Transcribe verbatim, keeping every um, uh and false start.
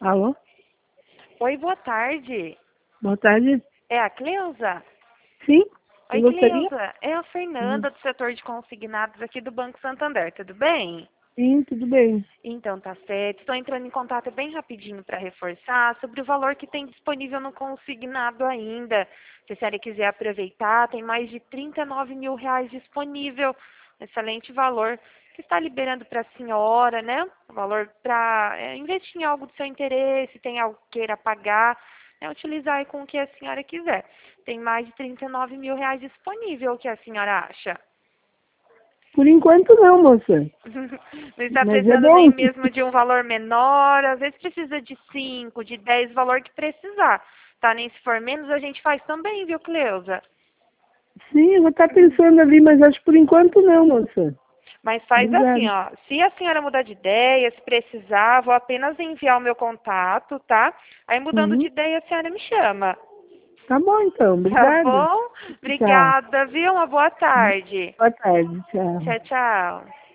Alô? Oi, boa tarde. Boa tarde. É a Cleusa? Sim? Oi, Eu gostaria? Cleusa. É a Hum. Fernanda do setor de consignados aqui do Banco Santander, tudo bem? Sim, tudo bem. Então, tá certo. Estou entrando em contato bem rapidinho para reforçar sobre o valor que tem disponível no consignado ainda. Se a senhora quiser aproveitar, tem mais de trinta e nove mil reais disponível. Excelente valor que está liberando para a senhora, né? Valor para é, investir em algo do seu interesse, tem algo que queira pagar, né? Utilizar aí com o que a senhora quiser. Tem mais de trinta e nove mil reais disponível, o que a senhora acha? Por enquanto não, moça. Não está Mas é precisando nem bom. mesmo de um valor menor, às vezes precisa de cinco, de dez, valor que precisar. Tá? Nem se for menos, a gente faz também, viu, Cleusa? Sim, eu vou estar pensando ali, mas acho que por enquanto não, moça. Mas faz assim, Obrigada. ó. Se a senhora mudar de ideia, se precisar, vou apenas enviar o meu contato, tá? Aí mudando de Uhum. ideia, a senhora me chama. Tá bom, então. Tá Obrigada. bom? Tchau. Obrigada, viu? Uma boa tarde. Boa tarde. Tchau. Tchau, tchau.